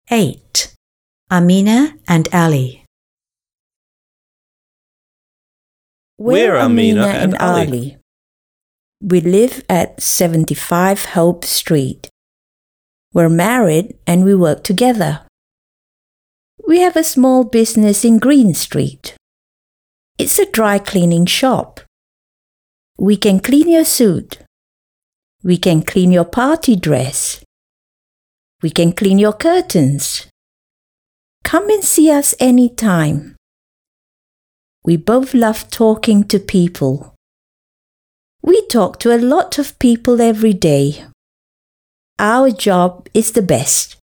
8. Amina and Ali. We're Amina and Ali. We live at 75 Hope Street. We're married and we work together. We have a small business in Green Street. It's a dry cleaning shop. We can clean your suit. We can clean your party dress. We can clean your curtains. Come and see us anytime. We both love talking to people. We talk to a lot of people every day. Our job is the best.